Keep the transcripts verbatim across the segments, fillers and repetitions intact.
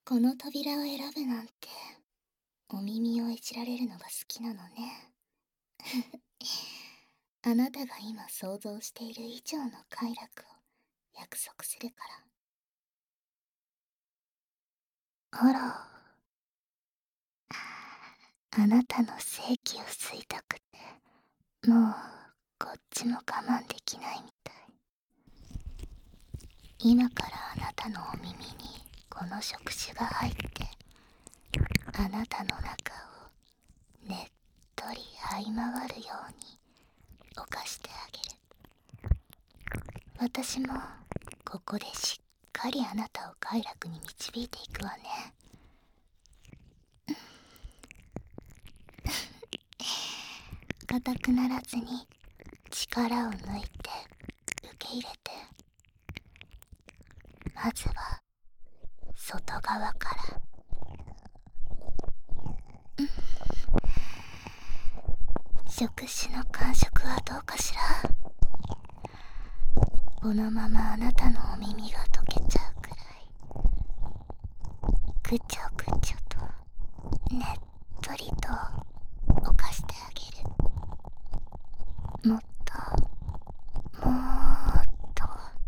この扉を選ぶなんて、お耳をいじられるのが好きなのね。あなたが今想像している以上の快楽を約束するから。あら、あなたの性器を吸いたくて、もうこっちも我慢できないみたい。今からあなたのお耳にこの触手が入って、あなたの中をねっとり這い回るように犯してあげる。私もここでしっかりあなたを快楽に導いていくわね。硬くならずに力を抜いて受け入れて、まずは外側から。触手の感触はどうかしら。このままあなたのお耳が溶けちゃうくらい、ぐちょぐちょとねっとりと犯してあげる。もっともーっと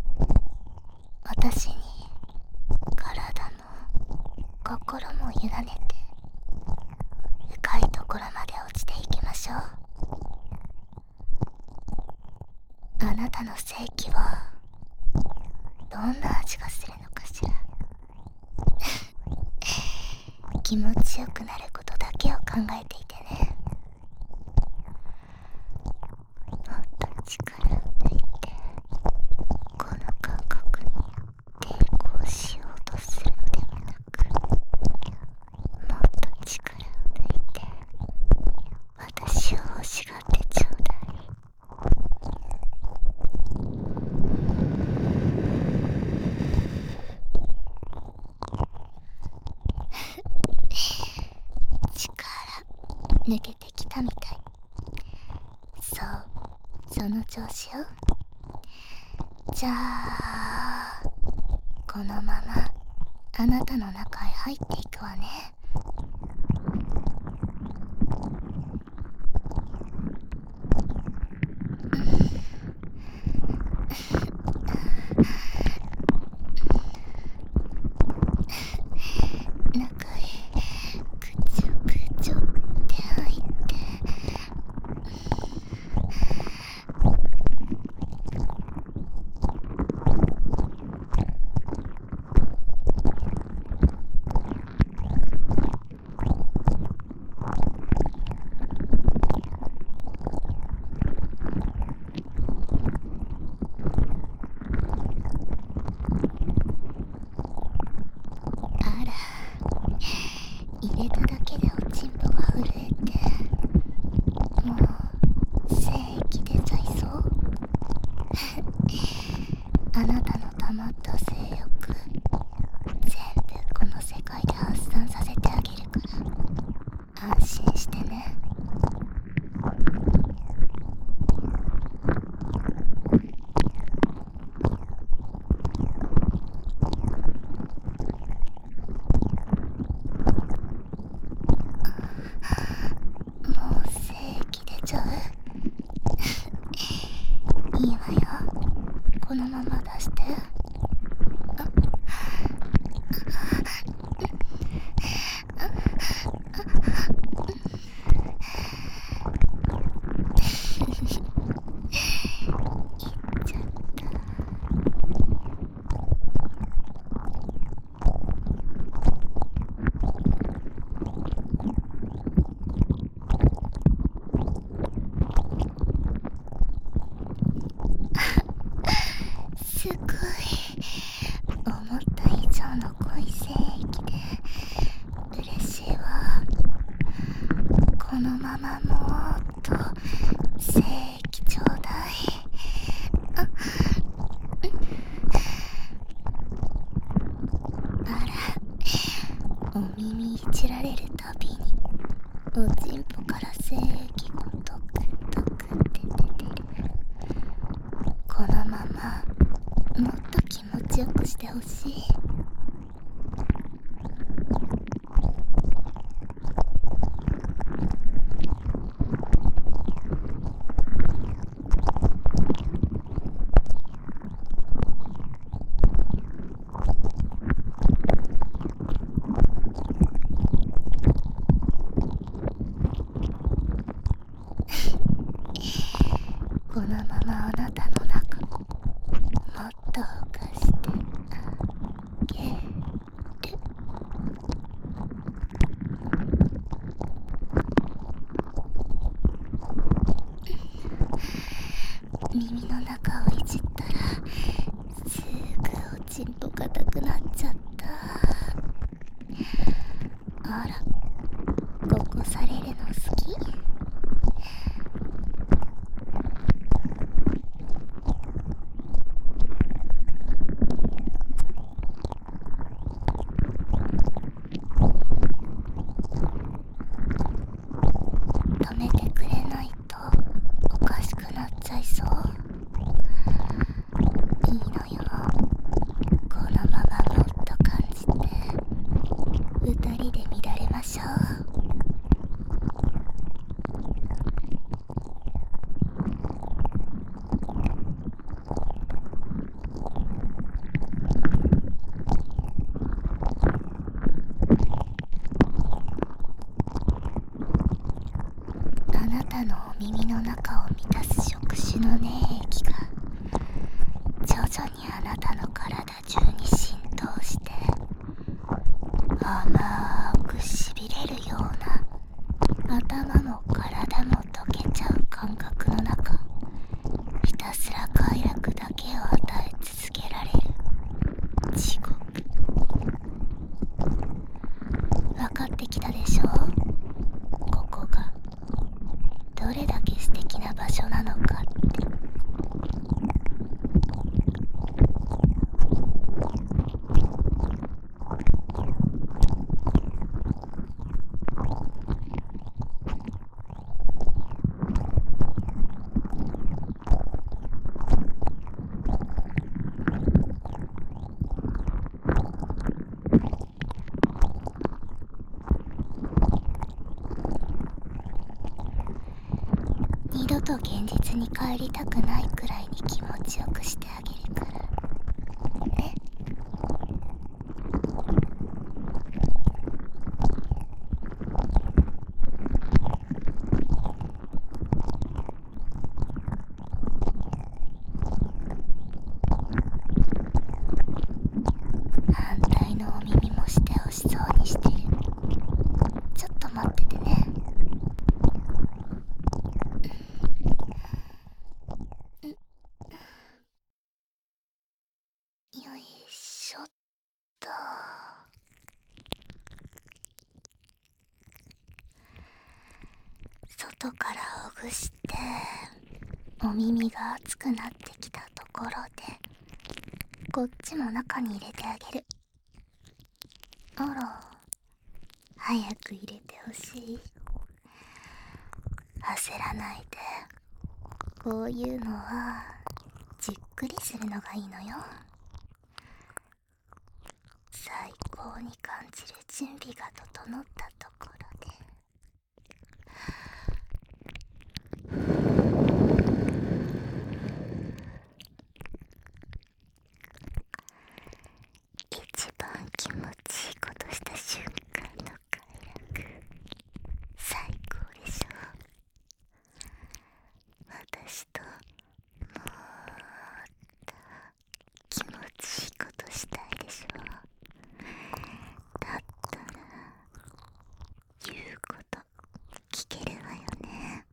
私に体も心も委ねて、深いところまで落ちていきましょう。あなたの性器はどんな味がするのかしら。気持ちよくなることだけを考えていてね。もっと力を抜いて、この感覚に抵抗しようとするのではなく、もっと力を抜いて私を欲しがってちょうだい。力抜けてきたみたい。そう、その調子よ。じゃあこのままあなたの中へ入っていくわね。中へぐちょぐちょって入って、あら、入れただけでおちんぽが震えて、もう精液出ちゃいそう。あなたの溜まった性欲、全部この世界で発散させてあげるから安心してね。もう精液出ちゃう。いいわよ、このまま出して。すごい、思った以上の濃い精液で嬉しいわ。このままもっと精液ちょうだい。あ、あら、お耳いじられるたびにおちんぽから精液がトクトクって出てる。このままもっと気持ちよくしてほしい。 ちんぽ硬くなっちゃった。あら、ここされるの好き？止めてくれないとおかしくなっちゃいそう。いいのよ、このままもっと感じて二人で乱れましょう。あなたのお耳の中を満たす触手の粘液が徐々にあなたの体中に浸透して、甘くしびれるような、頭も体も溶けちゃう感覚の中、ひたすら快楽だけを与え続けられる地獄。分かってきたでしょ？ここがどれだけ素敵な場所なのかって。二度と現実に帰りたくないくらいに気持ちよくしてあげるからね。反対のお耳もしてほしそうにしてる。ちょっと待っててね。よいしょっと。外からほぐして、お耳が熱くなってきたところでこっちも中に入れてあげる。あら、早く入れてほしい。焦らないで、こういうのはじっくりするのがいいのよ。最高に感じる準備が整ったところで、一番気持ちいいことした瞬間の快楽、最高でしょ。私ともっと気持ちいいことしたいでしょ。だったら言うこと聞けるわよね。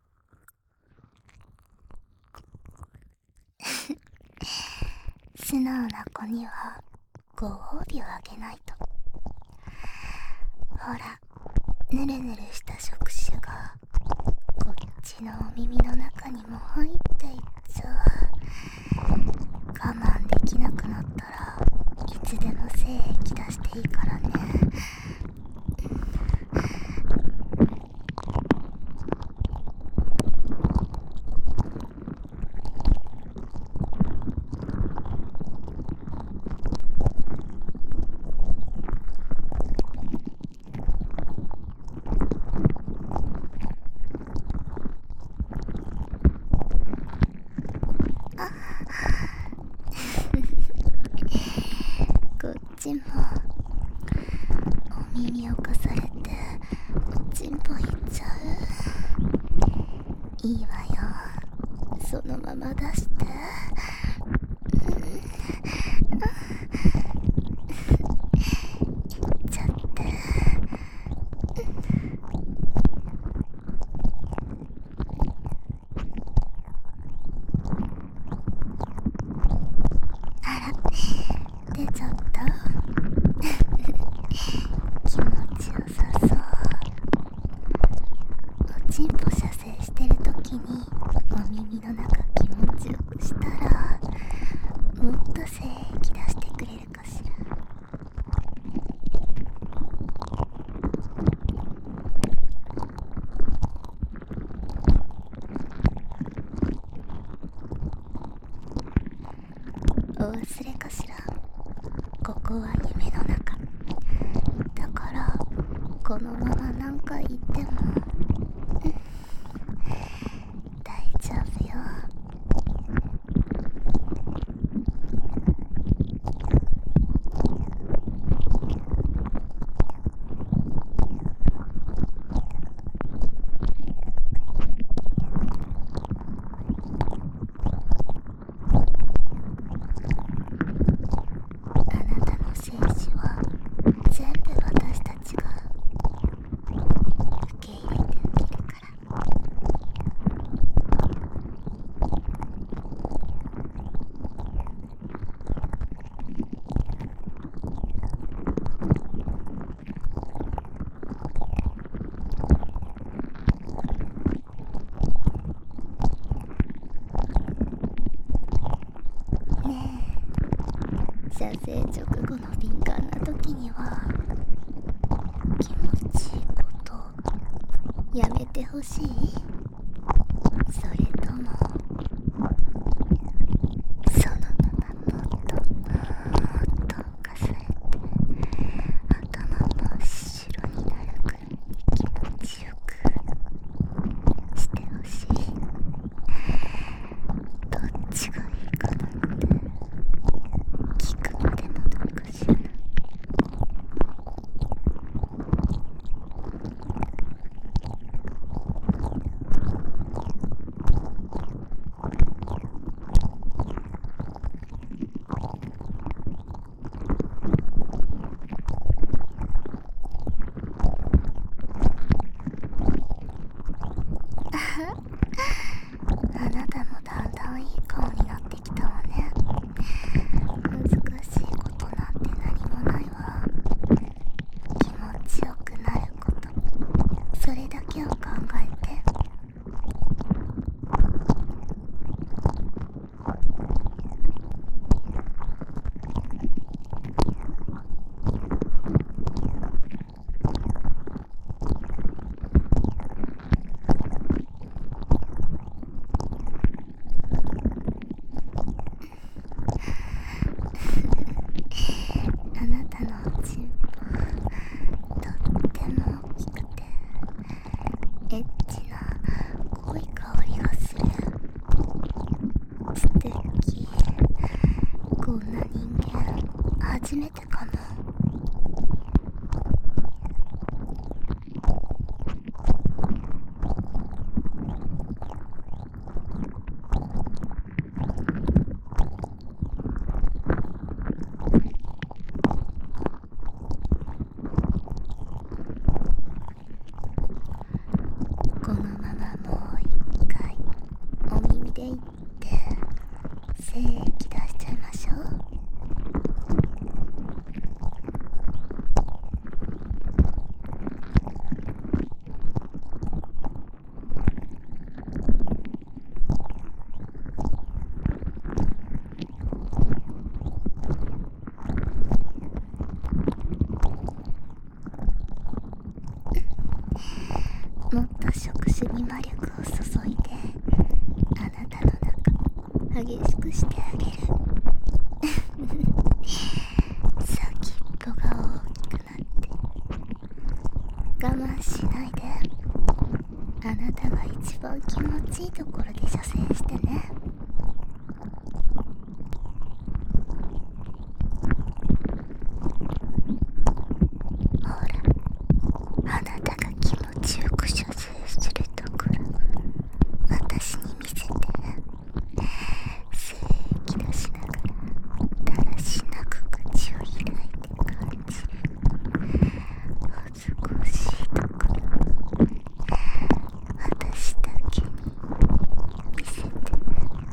素直な子にはご褒美をあげないと。ほら、ぬるぬるした触手がこっちのお耳の中にも入っていっちゃう。我慢できなくなったらいつでも精液出していいからね。こっちもお耳をかされておちんぽいっちゃう。いいわよ、そのまま出して。うん、いっちゃって。あら、 出ちゃった気持ちよさそう。おちんぽ射精してるときにお耳の中気持ちよくしたらもっと精液出してくれるかしら。お忘れかしら。ここは夢の中だからこのまま何回言っても大丈夫よ。あなたの精子は全部私たちが受け入れてあげるから。ねえ、射精直後の敏感な時には気持ちいいことやめてほしい？それともそのままもっともっと浮かされて頭真っ白になるくらい気持ちよくしてほしい？どっちがいいかなんて聞くまでもなくかしら。あなたもだんだんいい顔になってきたわね。難しいことなんて何もないわ。気持ちよくなること、それだけを考えて。あなたのおちんぽとっても大きくてエッチな濃い香りがする。素敵。こんな人間初めてかも。このままもう一回お耳で言って精液出しちゃいましょう。もっと触手に魔力を注いであなたの中激しくしてあげる先っぽが大きくなって我慢しないで。あなたが一番気持ちいいところで射精してね。ほら、あなたが気持ちよく射精するところ私に見せて。精液出しながらだらしなく口を開いて感じる恥ずかしいところ私だけに見せて。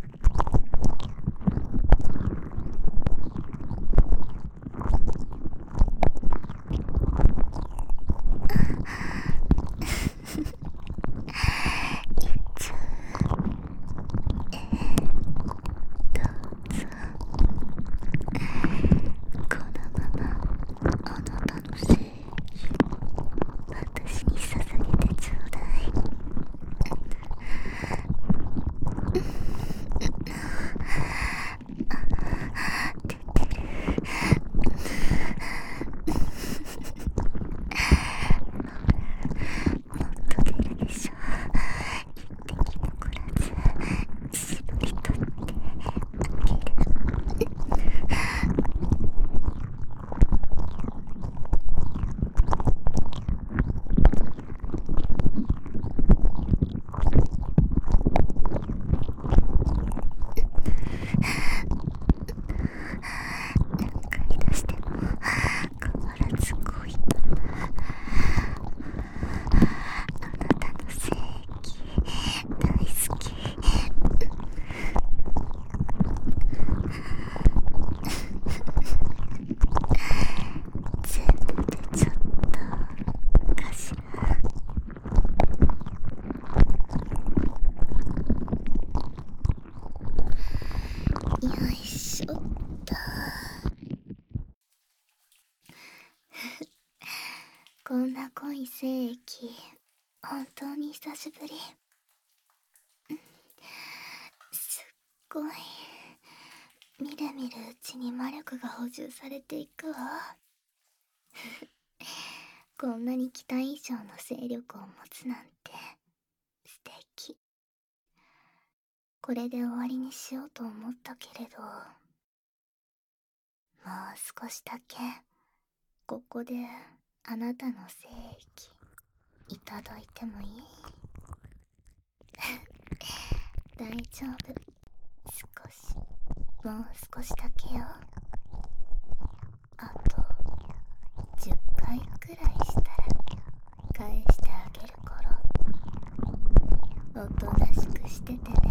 こんな濃い精液本当に久しぶり。すっごい。みるみるうちに魔力が補充されていくわ。こんなに期待以上の勢力を持つなんて素敵。これで終わりにしようと思ったけれど、もう少しだけここであなたの精液いただいてもいい？大丈夫。少し、もう少しだけよ。あとじゅっかいくらいしたら返してあげるから、おとなしくしててね。